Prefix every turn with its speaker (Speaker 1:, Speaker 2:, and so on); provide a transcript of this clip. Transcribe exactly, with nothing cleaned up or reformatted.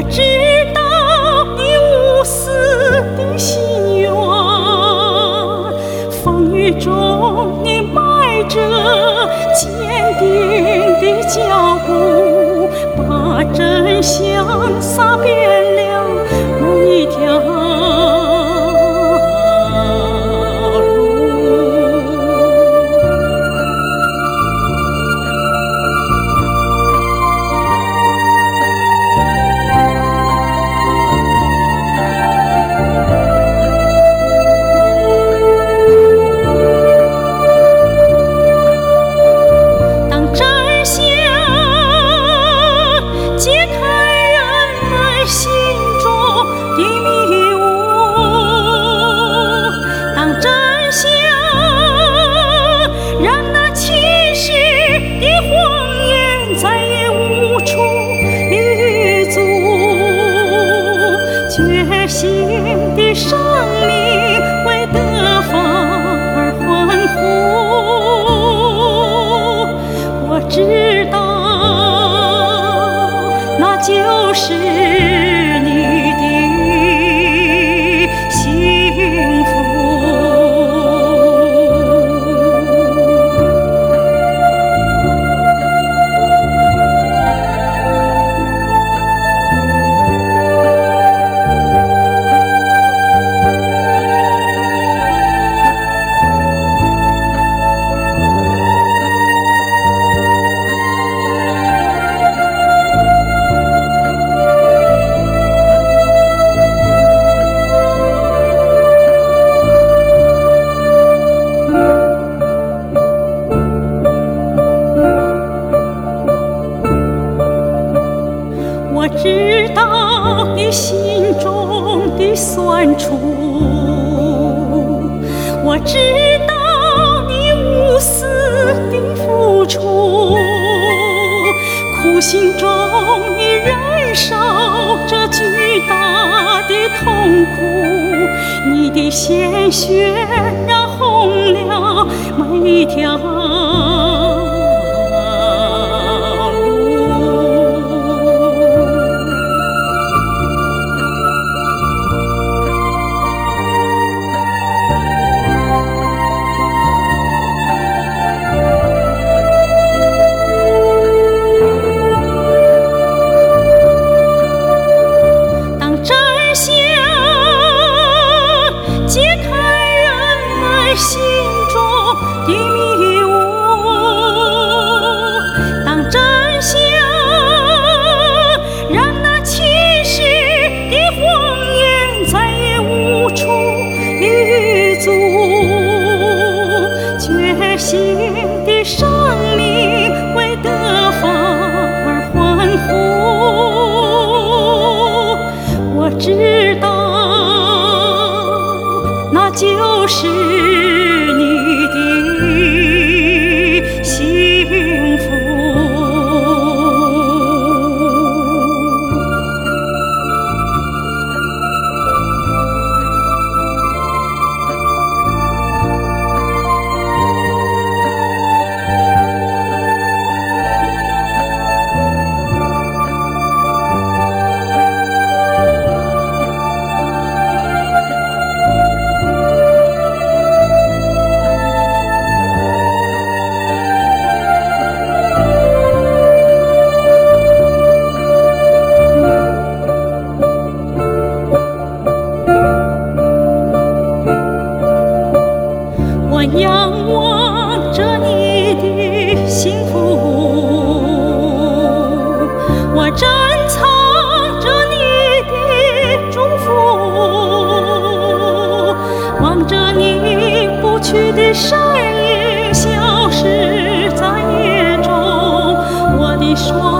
Speaker 1: 知道你无私的心愿，风雨中你迈着坚定的脚步，把真相洒遍了每一条决心的生命为得法而欢呼，我知道那就是你的幸福。我知道你心中的酸楚，我知道你无私的付出，苦心中你忍受着巨大的痛苦，你的鲜血染红了每一条心中的迷雾，当真相让那欺世的谎言再也无处立足，决心的生命为得法而欢呼，我知道那就是你的幸福。我仰望着你的幸福，我珍藏着你的祝福，望着你不去的身影消失在夜中，我的双